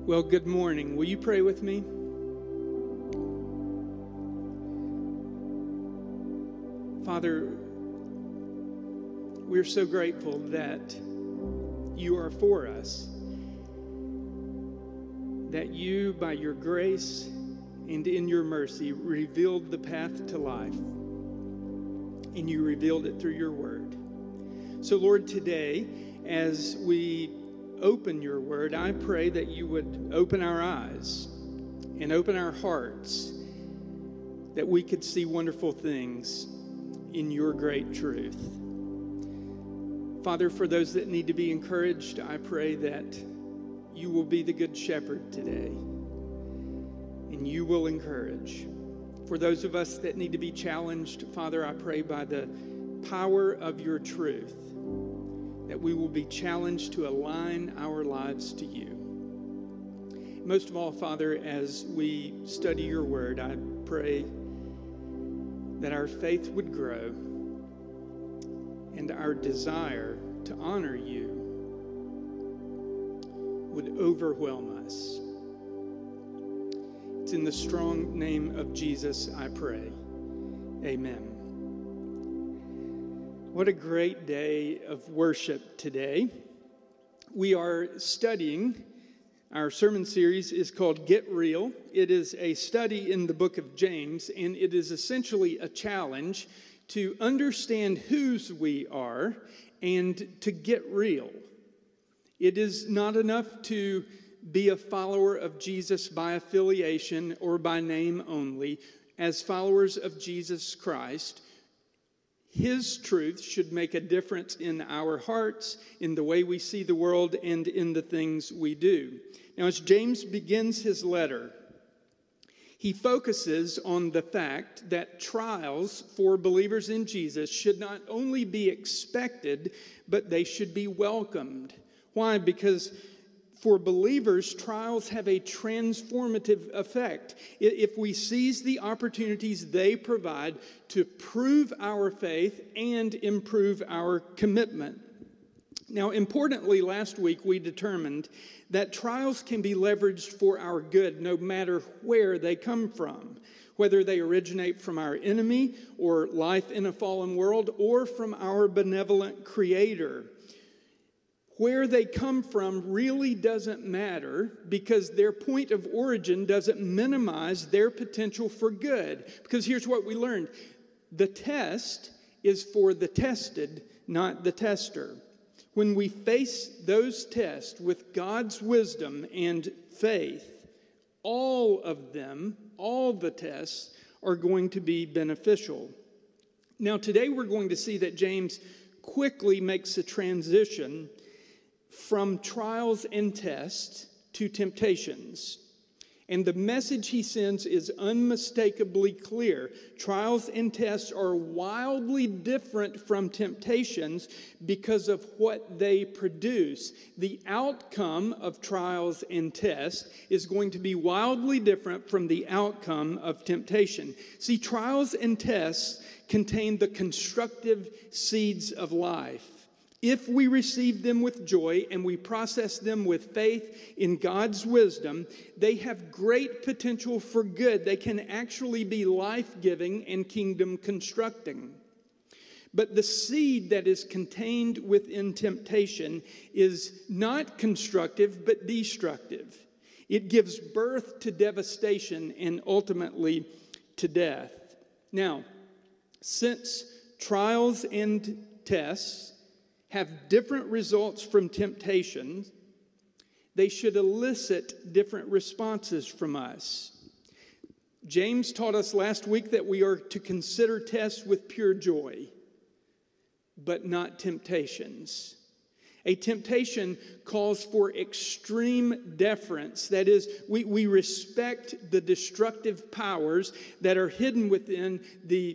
Well, good morning. Will you pray with me? Father, we're so grateful that you are for us, that you, by your grace and in your mercy, revealed the path to life, and you revealed it through your word. So, Lord, today, as we open your word, I pray that you would open our eyes and open our hearts, that we could see wonderful things in your great truth. Father, for those that need to be encouraged, I pray that you will be the good shepherd today, and you will encourage. For those of us that need to be challenged, Father, I pray by the power of your truth, that we will be challenged to align our lives to you. Most of all, Father, as we study your word, I pray that our faith would grow and our desire to honor you would overwhelm us. It's in the strong name of Jesus I pray. Amen. What a great day of worship today. We are studying, our sermon series is called Get Real. It is a study in the book of James, and it is essentially a challenge to understand whose we are and to get real. It is not enough to be a follower of Jesus by affiliation or by name only. As followers of Jesus Christ, his truth should make a difference in our hearts, in the way we see the world, and in the things we do. Now, as James begins his letter, he focuses on the fact that trials for believers in Jesus should not only be expected, but they should be welcomed. Why? Because for believers, trials have a transformative effect. If we seize the opportunities they provide to prove our faith and improve our commitment. Now, importantly, last week we determined that trials can be leveraged for our good no matter where they come from, whether they originate from our enemy or life in a fallen world or from our benevolent Creator. Where they come from really doesn't matter because their point of origin doesn't minimize their potential for good. Because here's what we learned. The test is for the tested, not the tester. When we face those tests with God's wisdom and faith, all of them, all the tests, are going to be beneficial. Now, today we're going to see that James quickly makes a transition from trials and tests to temptations. And the message he sends is unmistakably clear. Trials and tests are wildly different from temptations because of what they produce. The outcome of trials and tests is going to be wildly different from the outcome of temptation. See, trials and tests contain the constructive seeds of life. If we receive them with joy and we process them with faith in God's wisdom, they have great potential for good. They can actually be life-giving and kingdom-constructing. But the seed that is contained within temptation is not constructive but destructive. It gives birth to devastation and ultimately to death. Now, since trials and tests have different results from temptations, they should elicit different responses from us. James taught us last week that we are to consider tests with pure joy, but not temptations. A temptation calls for extreme deference. That is, we respect the destructive powers that are hidden within the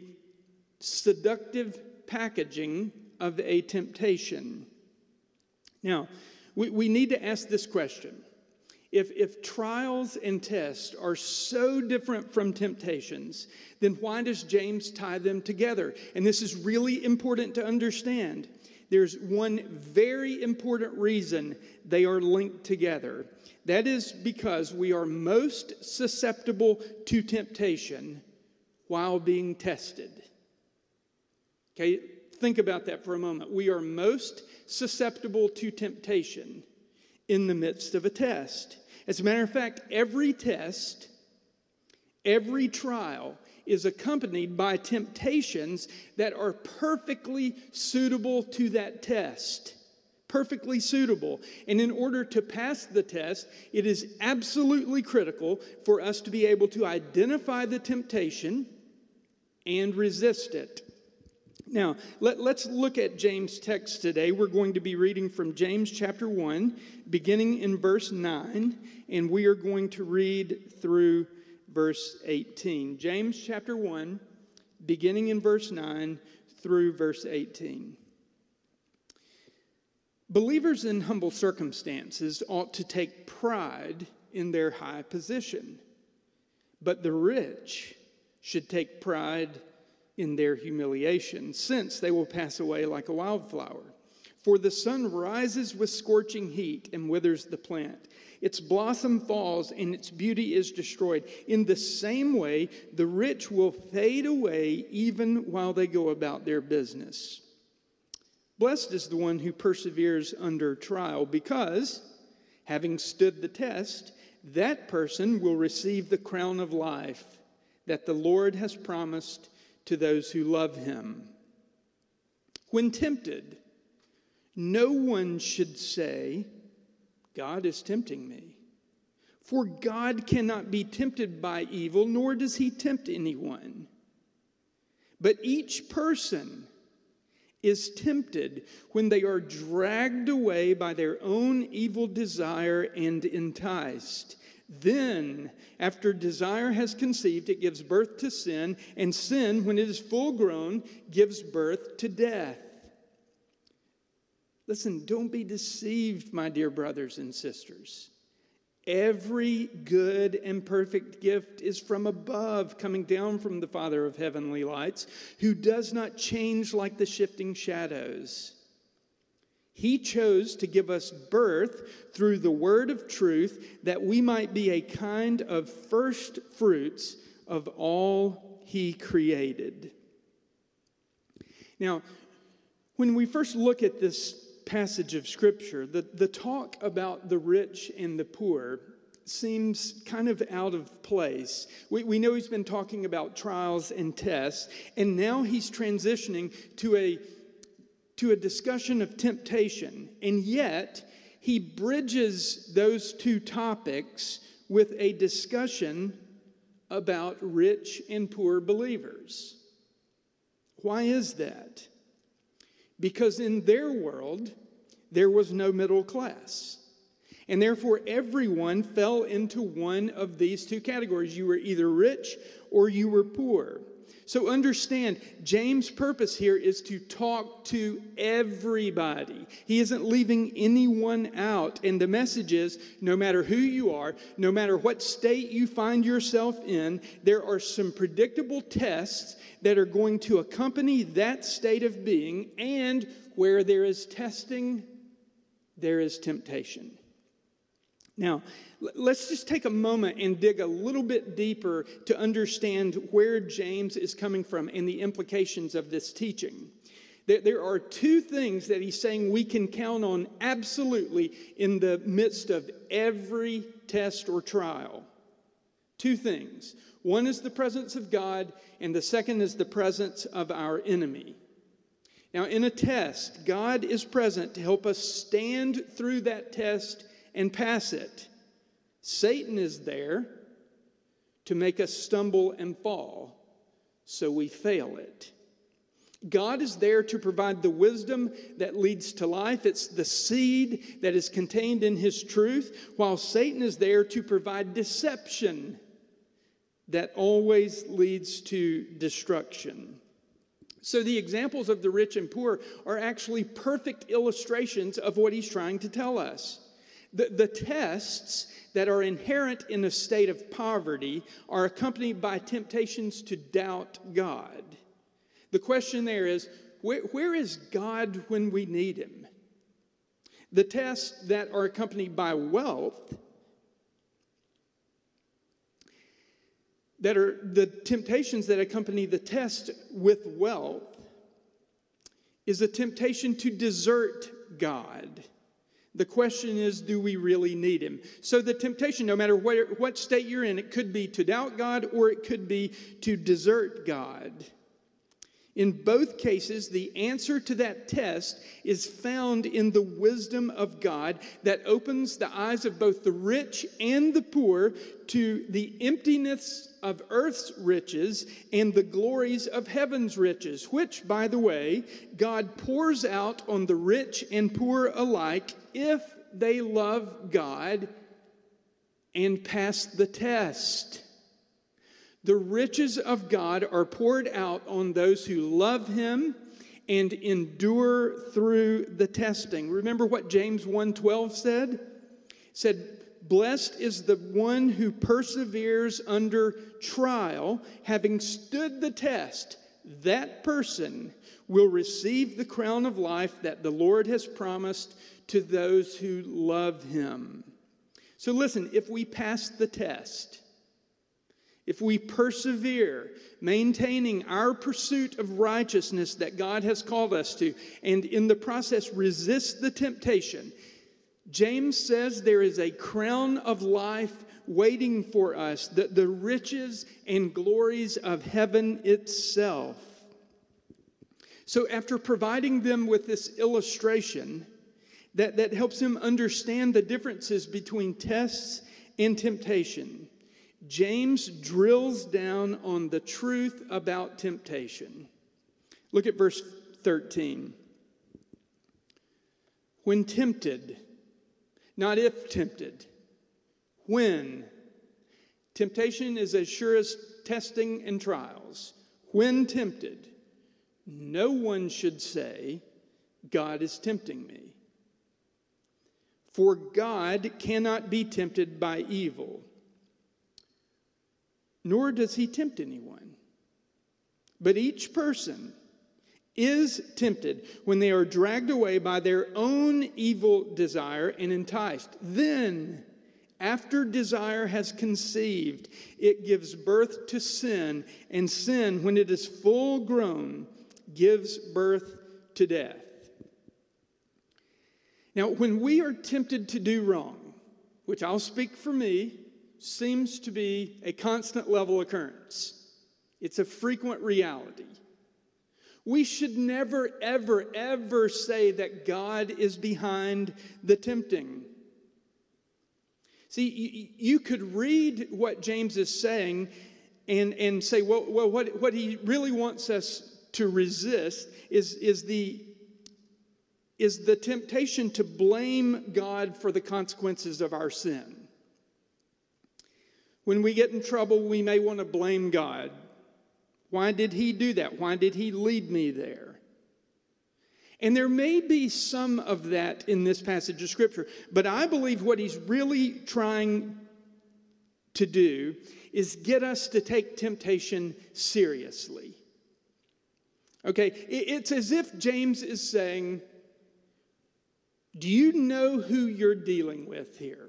seductive packaging of a temptation. Now, we need to ask this question. If trials and tests are so different from temptations, then why does James tie them together? And this is really important to understand. there's one very important reason they are linked together. That is because we are most susceptible to temptation while being tested. Okay, think about that for a moment. We are most susceptible to temptation in the midst of a test. As a matter of fact, every test, every trial is accompanied by temptations that are perfectly suitable to that test. Perfectly suitable. And in order to pass the test, it is absolutely critical for us to be able to identify the temptation and resist it. Now, let's look at James' text today. We're going to be reading from James chapter 1, beginning in verse 9, and we are going to read through verse 18. James chapter 1, beginning in verse 9 through verse 18. Believers in humble circumstances ought to take pride in their high position, but the rich should take pride in their humiliation, since they will pass away like a wildflower. For the sun rises with scorching heat and withers the plant. Its blossom falls and its beauty is destroyed. In the same way, the rich will fade away even while they go about their business. Blessed is the one who perseveres under trial, because, having stood the test, that person will receive the crown of life that the Lord has promised to those who love him. When tempted, no one should say, God is tempting me. For God cannot be tempted by evil, nor does he tempt anyone. But each person is tempted when they are dragged away by their own evil desire and enticed. Then, after desire has conceived, it gives birth to sin, and sin, when it is full grown, gives birth to death. Listen, don't be deceived, my dear brothers and sisters. Every good and perfect gift is from above, coming down from the Father of heavenly lights, who does not change like the shifting shadows. He chose to give us birth through the word of truth, that we might be a kind of first fruits of all he created. Now, when we first look at this passage of Scripture, the talk about the rich and the poor seems kind of out of place. We know he's been talking about trials and tests, and now he's transitioning to a discussion of temptation, and yet he bridges those two topics with a discussion about rich and poor believers. Why is that? Because in their world, there was no middle class. And therefore, everyone fell into one of these two categories. You were either rich or you were poor. So understand, James' purpose here is to talk to everybody. He isn't leaving anyone out. And the message is, no matter who you are, no matter what state you find yourself in, there are some predictable tests that are going to accompany that state of being. And where there is testing, there is temptation. Now, let's just take a moment and dig a little bit deeper to understand where James is coming from and the implications of this teaching. There are two things that he's saying we can count on absolutely in the midst of every test or trial. Two things. One is the presence of God, and the second is the presence of our enemy. Now, in a test, God is present to help us stand through that test and pass it. Satan is there to make us stumble and fall, so we fail it. God is there to provide the wisdom that leads to life. It's the seed that is contained in his truth, while Satan is there to provide deception that always leads to destruction. So the examples of the rich and poor are actually perfect illustrations of what he's trying to tell us. The tests that are inherent in a state of poverty are accompanied by temptations to doubt God. The question there is, Where is God when we need him? The tests that are accompanied by wealth, that are the temptations that accompany the test with wealth, is a temptation to desert God. The question is, do we really need him? So the temptation, no matter what state you're in, it could be to doubt God or it could be to desert God. In both cases, the answer to that test is found in the wisdom of God that opens the eyes of both the rich and the poor to the emptiness of earth's riches and the glories of heaven's riches, which, by the way, God pours out on the rich and poor alike if they love God and pass the test. The riches of God are poured out on those who love him and endure through the testing. Remember what James 1:12 said? It said, "Blessed is the one who perseveres under trial, having stood the test. That person will receive the crown of life that the Lord has promised to those who love him." So listen, if we pass the test, if we persevere, maintaining our pursuit of righteousness that God has called us to, and in the process resist the temptation, James says there is a crown of life waiting for us, the riches and glories of heaven itself. So after providing them with this illustration that helps them understand the differences between tests and temptation, James drills down on the truth about temptation. Look at verse 13. When tempted, not if tempted, when. Temptation is as sure as testing and trials. When tempted, no one should say, "God is tempting me." For God cannot be tempted by evil, nor does he tempt anyone. But each person is tempted when they are dragged away by their own evil desire and enticed. Then, after desire has conceived, it gives birth to sin, and sin, when it is full grown, gives birth to death. Now, when we are tempted to do wrong, which I'll speak for me, seems to be a constant level occurrence. It's a frequent reality. We should never, ever, ever say that God is behind the tempting. See, you could read what James is saying and say, well, what he really wants us to resist is the temptation to blame God for the consequences of our sin. When we get in trouble, we may want to blame God. Why did he do that? Why did he lead me there? And there may be some of that in this passage of Scripture, but I believe what he's really trying to do is get us to take temptation seriously. Okay, it's as if James is saying, do you know who you're dealing with here?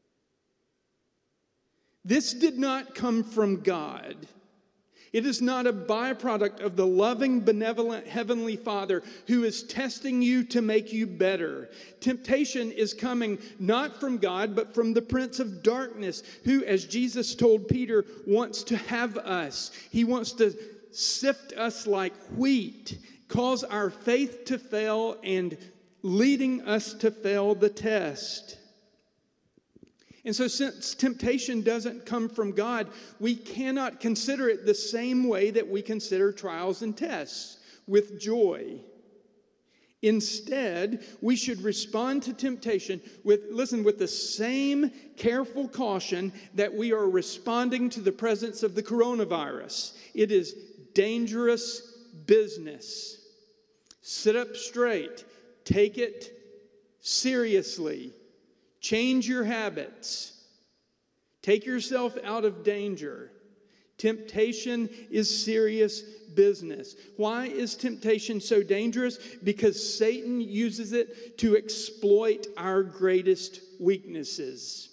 This did not come from God. It is not a byproduct of the loving, benevolent Heavenly Father who is testing you to make you better. Temptation is coming not from God, but from the Prince of Darkness, who, as Jesus told Peter, wants to have us. He wants to sift us like wheat, cause our faith to fail, and leading us to fail the test. And so since temptation doesn't come from God, we cannot consider it the same way that we consider trials and tests, with joy. Instead, we should respond to temptation with the same careful caution that we are responding to the presence of the coronavirus. It is dangerous business. Sit up straight. Take it seriously. Change your habits. Take yourself out of danger. Temptation is serious business. Why is temptation so dangerous? Because Satan uses it to exploit our greatest weaknesses.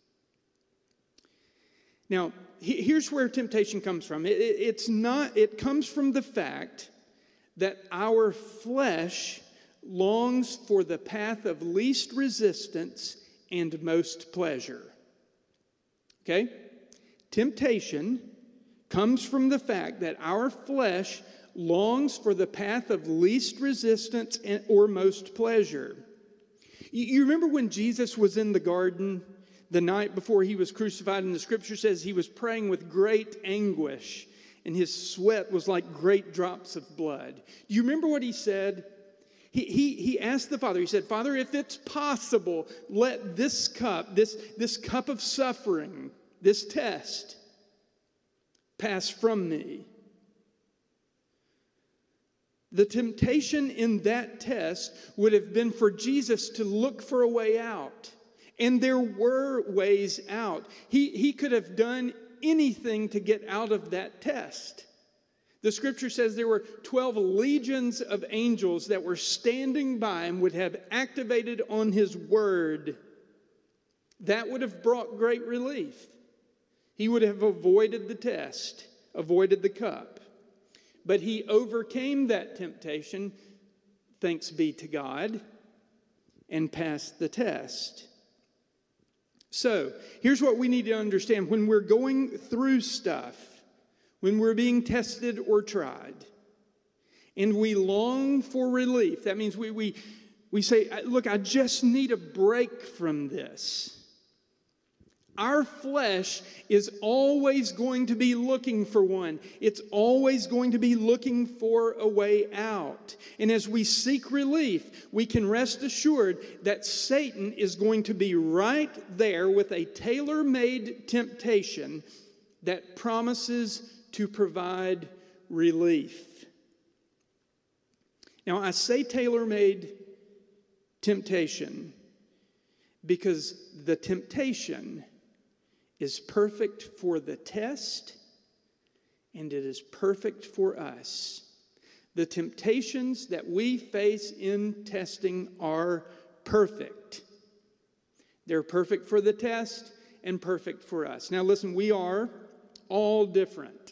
Now, here's where temptation comes from. It comes from the fact that our flesh longs for the path of least resistance and most pleasure. Okay? Temptation comes from the fact that our flesh longs for the path of least resistance or most pleasure. You remember when Jesus was in the garden the night before he was crucified, and the scripture says he was praying with great anguish, and his sweat was like great drops of blood. Do you remember what he said? He asked the Father, he said, Father, if it's possible, let this cup, this cup of suffering, this test, pass from me. The temptation in that test would have been for Jesus to look for a way out. And there were ways out. He could have done anything to get out of that test. The scripture says there were 12 legions of angels that were standing by and would have activated on his word. That would have brought great relief. He would have avoided the test, avoided the cup. But he overcame that temptation, thanks be to God, and passed the test. So, here's what we need to understand. When we're going through stuff, when we're being tested or tried, and we long for relief, that means we say, look, I just need a break from this. Our flesh is always going to be looking for one. It's always going to be looking for a way out. And as we seek relief, we can rest assured that Satan is going to be right there with a tailor-made temptation that promises to provide relief. Now, I say tailor-made temptation because the temptation is perfect for the test, and it is perfect for us. The temptations that we face in testing are perfect. They're perfect for the test and perfect for us. Now listen, we are all different.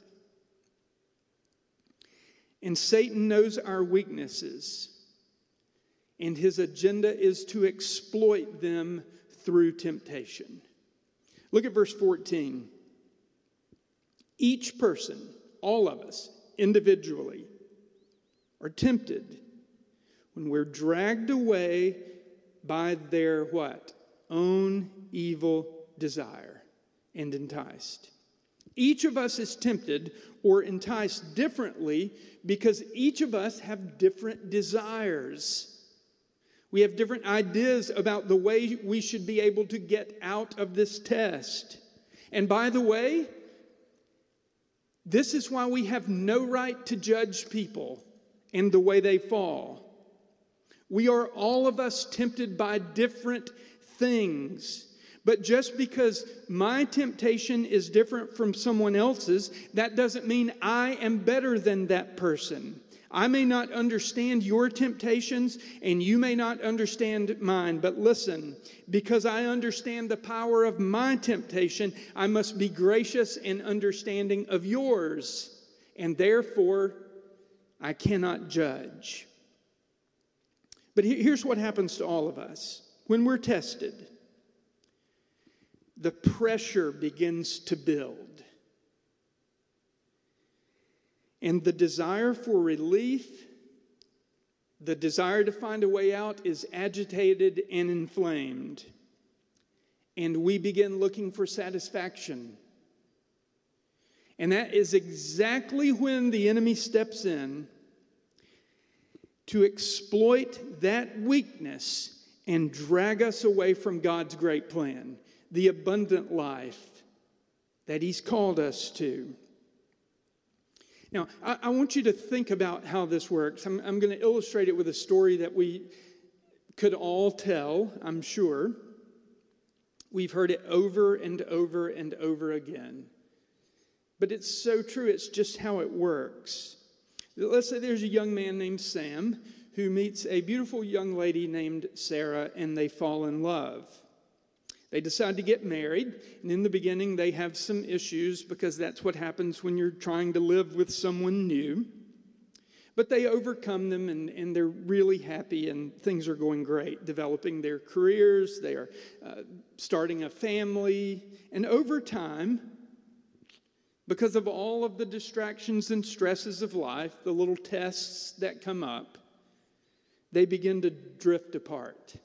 And Satan knows our weaknesses, and his agenda is to exploit them through temptation. Look at verse 14. Each person, all of us, individually, are tempted when we're dragged away by their what? Own evil desire and enticed. Each of us is tempted or enticed differently because each of us have different desires. We have different ideas about the way we should be able to get out of this test. And by the way, this is why we have no right to judge people and the way they fall. We are all of us tempted by different things. But just because my temptation is different from someone else's, that doesn't mean I am better than that person. I may not understand your temptations, and you may not understand mine. But listen, because I understand the power of my temptation, I must be gracious and understanding of yours. And therefore, I cannot judge. But here's what happens to all of us. When we're tested, the pressure begins to build. And the desire for relief, the desire to find a way out is agitated and inflamed. And we begin looking for satisfaction. And that is exactly when the enemy steps in to exploit that weakness and drag us away from God's great plan, the abundant life that He's called us to. Now, I want you to think about how this works. I'm going to illustrate it with a story that we could all tell, I'm sure. We've heard it over and over and over again. But it's so true. It's just how it works. Let's say there's a young man named Sam who meets a beautiful young lady named Sarah, and they fall in love. They decide to get married, and in the beginning they have some issues because that's what happens when you're trying to live with someone new. But they overcome them, and they're really happy, and things are going great, developing their careers. They are starting a family, and over time, because of all of the distractions and stresses of life, the little tests that come up, they begin to drift apart.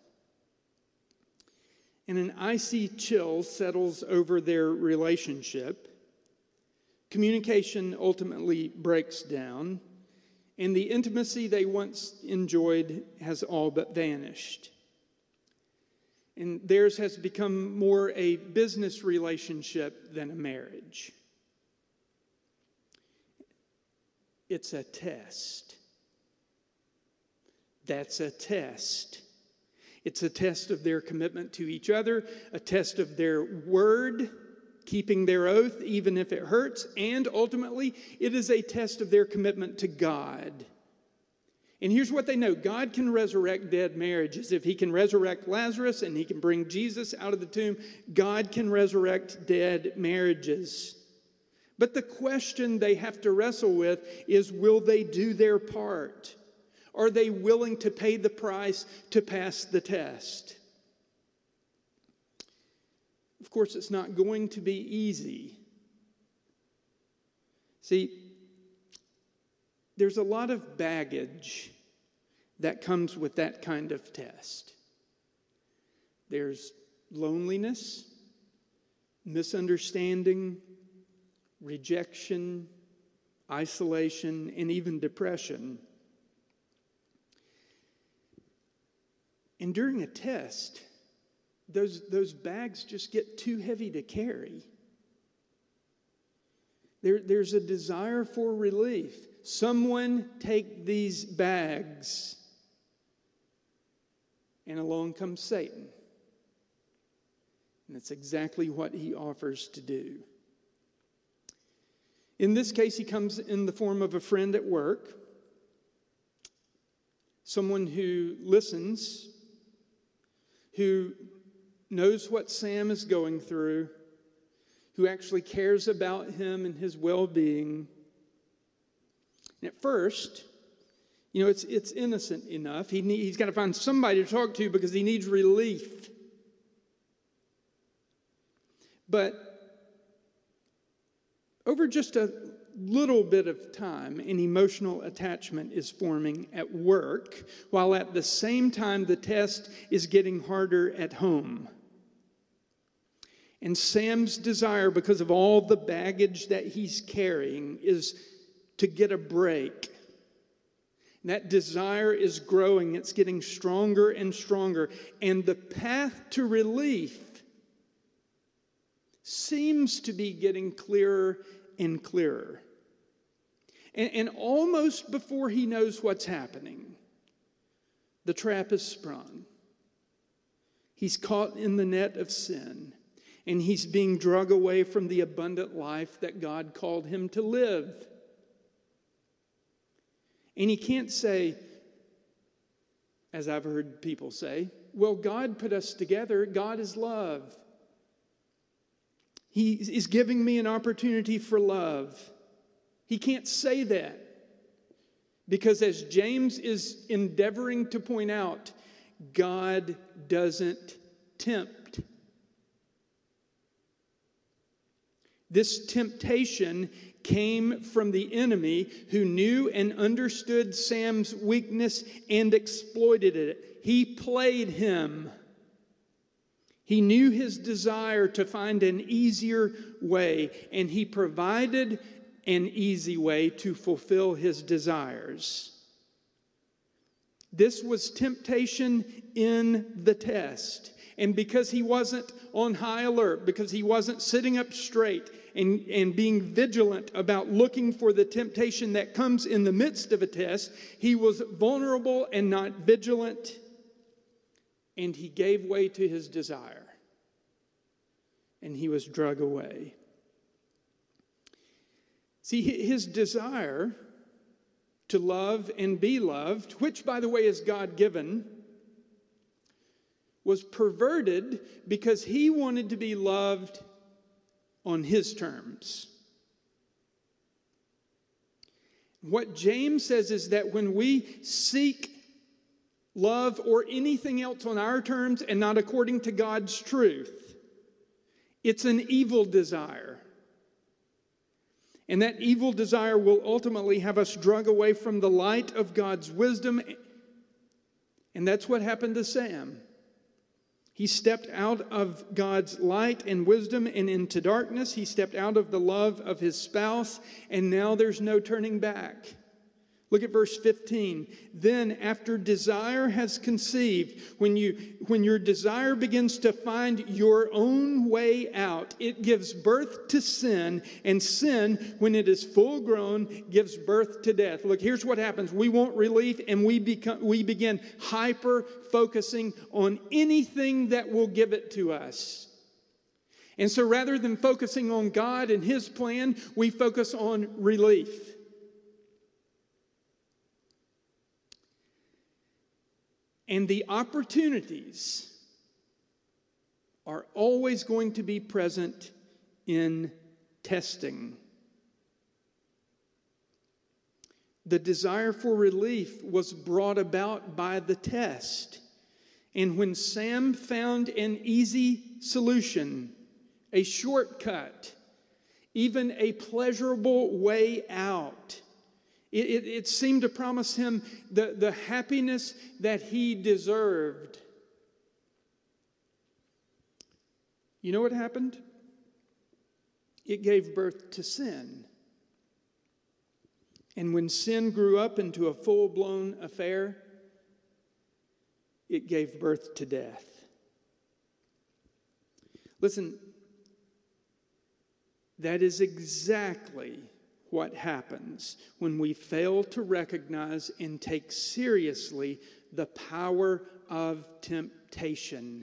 And an icy chill settles over their relationship. Communication ultimately breaks down, and the intimacy they once enjoyed has all but vanished. And theirs has become more a business relationship than a marriage. It's a test. That's a test. It's a test of their commitment to each other, a test of their word, keeping their oath even if it hurts, and ultimately, it is a test of their commitment to God. And here's what they know. God can resurrect dead marriages. If he can resurrect Lazarus and he can bring Jesus out of the tomb, God can resurrect dead marriages. But the question they have to wrestle with is, will they do their part? Are they willing to pay the price to pass the test? Of course, it's not going to be easy. See, there's a lot of baggage that comes with that kind of test. There's loneliness, misunderstanding, rejection, isolation, and even depression. And during a test, those bags just get too heavy to carry. There's a desire for relief. Someone take these bags. And along comes Satan. And that's exactly what he offers to do. In this case, he comes in the form of a friend at work, someone who listens, who knows what Sam is going through, who actually cares about him and his well-being. And at first, it's innocent enough. He's got to find somebody to talk to because he needs relief. But over just a little bit of time, an emotional attachment is forming at work, while at the same time the test is getting harder at home. And Sam's desire, because of all the baggage that he's carrying, is to get a break. And that desire is growing. It's getting stronger and stronger. And the path to relief seems to be getting clearer and clearer. And almost before he knows what's happening, the trap is sprung. He's caught in the net of sin, and he's being dragged away from the abundant life that God called him to live. And he can't say, as I've heard people say, well, God put us together. God is love. He is giving me an opportunity for love. He can't say that because, as James is endeavoring to point out, God doesn't tempt. This temptation came from the enemy who knew and understood Sam's weakness and exploited it. He played him. He knew his desire to find an easier way, and he provided an easy way to fulfill his desires. This was temptation in the test. And because he wasn't on high alert, because he wasn't sitting up straight and being vigilant about looking for the temptation that comes in the midst of a test, he was vulnerable and not vigilant, and he gave way to his desire. And he was dragged away. See, his desire to love and be loved, which, by the way, is God-given, was perverted because he wanted to be loved on his terms. What James says is that when we seek love or anything else on our terms and not according to God's truth, it's an evil desire. And that evil desire will ultimately have us drug away from the light of God's wisdom. And that's what happened to Sam. He stepped out of God's light and wisdom and into darkness. He stepped out of the love of his spouse, and now there's no turning back. Look at verse 15. Then, after desire has conceived, when your desire begins to find your own way out, it gives birth to sin, and sin, when it is full grown, gives birth to death. Look, here's what happens. We want relief, and we begin hyper-focusing on anything that will give it to us. And so rather than focusing on God and his plan, we focus on relief. And the opportunities are always going to be present in testing. The desire for relief was brought about by the test. And when Sam found an easy solution, a shortcut, even a pleasurable way out, it seemed to promise him the happiness that he deserved. You know what happened? It gave birth to sin. And when sin grew up into a full-blown affair, it gave birth to death. Listen, that is exactly what happens when we fail to recognize and take seriously the power of temptation.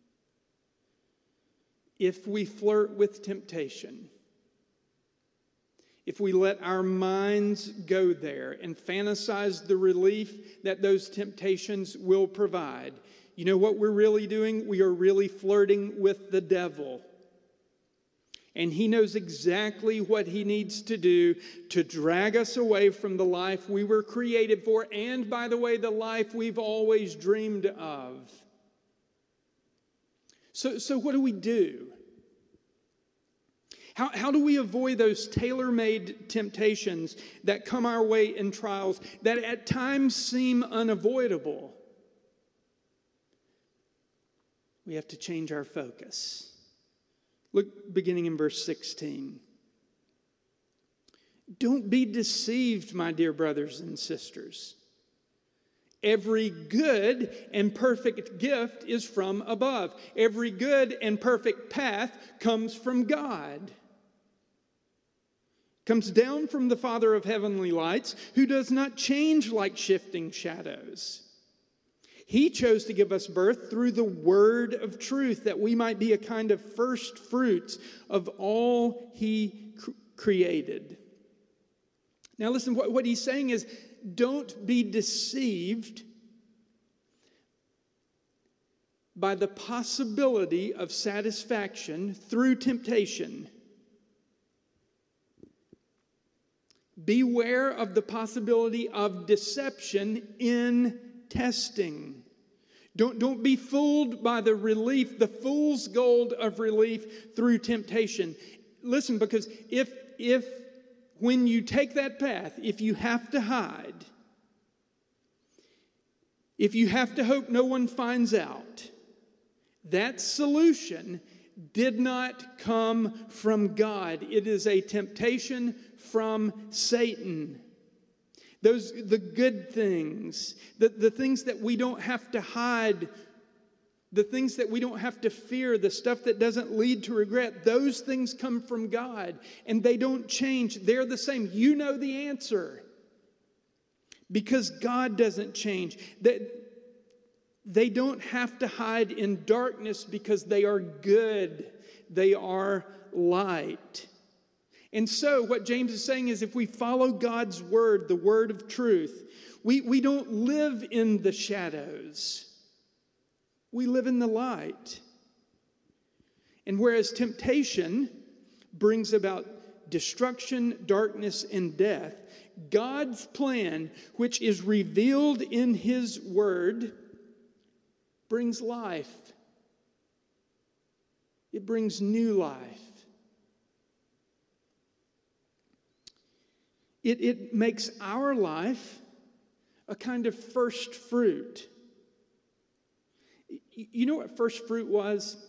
If we flirt with temptation, if we let our minds go there and fantasize the relief that those temptations will provide, you know what we're really doing? We are really flirting with the devil. And he knows exactly what he needs to do to drag us away from the life we were created for, and, by the way, the life we've always dreamed of. So what do we do? How do we avoid those tailor-made temptations that come our way in trials that at times seem unavoidable? We have to change our focus. Look, beginning in verse 16. Don't be deceived, my dear brothers and sisters. Every good and perfect gift is from above. Every good and perfect path comes from God. Comes down from the Father of heavenly lights, who does not change like shifting shadows. He chose to give us birth through the word of truth, that we might be a kind of first fruits of all he created. Now listen, what he's saying is, don't be deceived by the possibility of satisfaction through temptation. Beware of the possibility of deception in testing. Don't be fooled by the relief, the fool's gold of relief through temptation. Listen, because if when you take that path, if you have to hide, if you have to hope no one finds out, that solution did not come from God. It is a temptation from Satan. The good things, the things that we don't have to hide, the things that we don't have to fear, the stuff that doesn't lead to regret, those things come from God, and they don't change. They're the same. You know the answer, because God doesn't change. They don't have to hide in darkness because they are good. They are light. And so what James is saying is if we follow God's word, the word of truth, we don't live in the shadows. We live in the light. And whereas temptation brings about destruction, darkness, and death, God's plan, which is revealed in His word, brings life. It brings new life. It makes our life a kind of first fruit. You know what first fruit was?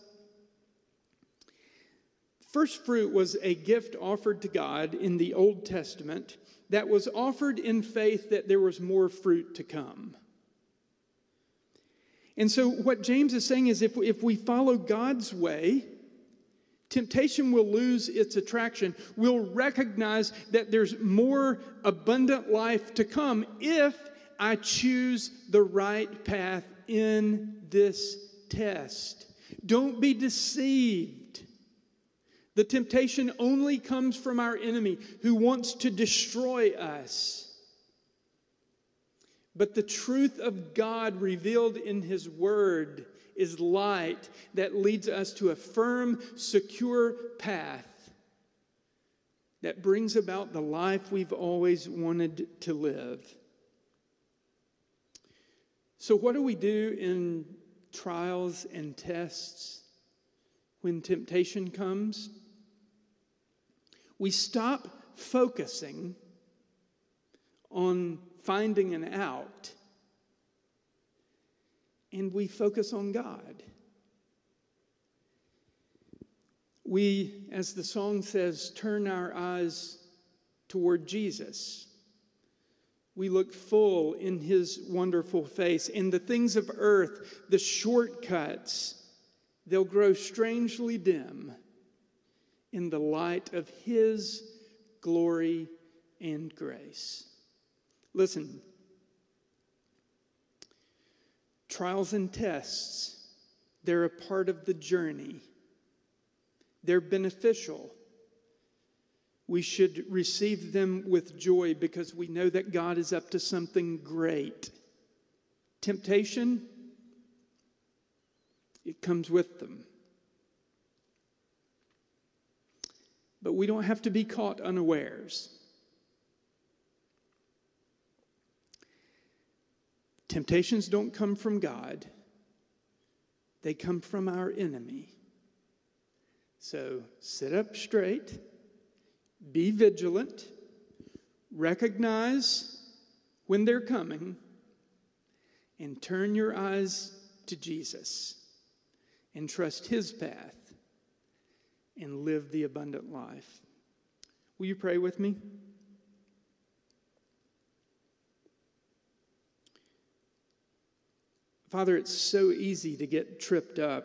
First fruit was a gift offered to God in the Old Testament that was offered in faith that there was more fruit to come. And so what James is saying is if we follow God's way, temptation will lose its attraction. We'll recognize that there's more abundant life to come if I choose the right path in this test. Don't be deceived. The temptation only comes from our enemy who wants to destroy us. But the truth of God revealed in His word is light that leads us to a firm, secure path that brings about the life we've always wanted to live. So what do we do in trials and tests when temptation comes? We stop focusing on finding an out, and we focus on God. We, as the song says, turn our eyes toward Jesus. We look full in His wonderful face. And the things of earth, the shortcuts, they'll grow strangely dim in the light of His glory and grace. Listen, trials and tests, they're a part of the journey. They're beneficial. We should receive them with joy because we know that God is up to something great. Temptation, it comes with them. But we don't have to be caught unawares. Temptations don't come from God. They come from our enemy. So sit up straight, be vigilant, recognize when they're coming, and turn your eyes to Jesus and trust His path and live the abundant life. Will you pray with me? Father, it's so easy to get tripped up.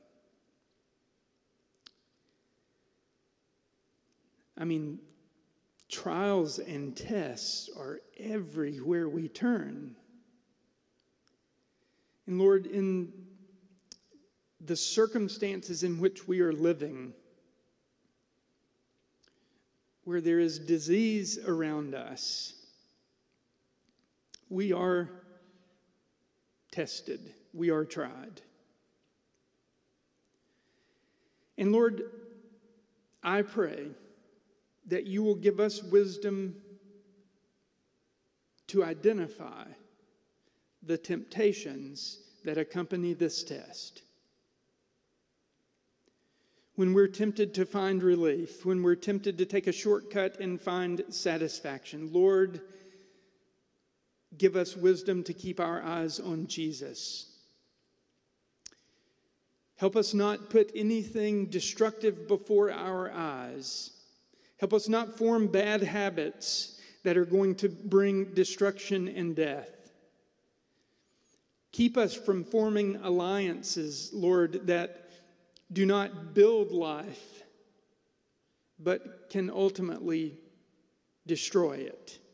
I mean, trials and tests are everywhere we turn. And Lord, in the circumstances in which we are living, where there is disease around us, we are tested, we are tried. And Lord, I pray that you will give us wisdom to identify the temptations that accompany this test. When we're tempted to find relief, when we're tempted to take a shortcut and find satisfaction, Lord, give us wisdom to keep our eyes on Jesus. Help us not put anything destructive before our eyes. Help us not form bad habits that are going to bring destruction and death. Keep us from forming alliances, Lord, that do not build life, but can ultimately destroy it.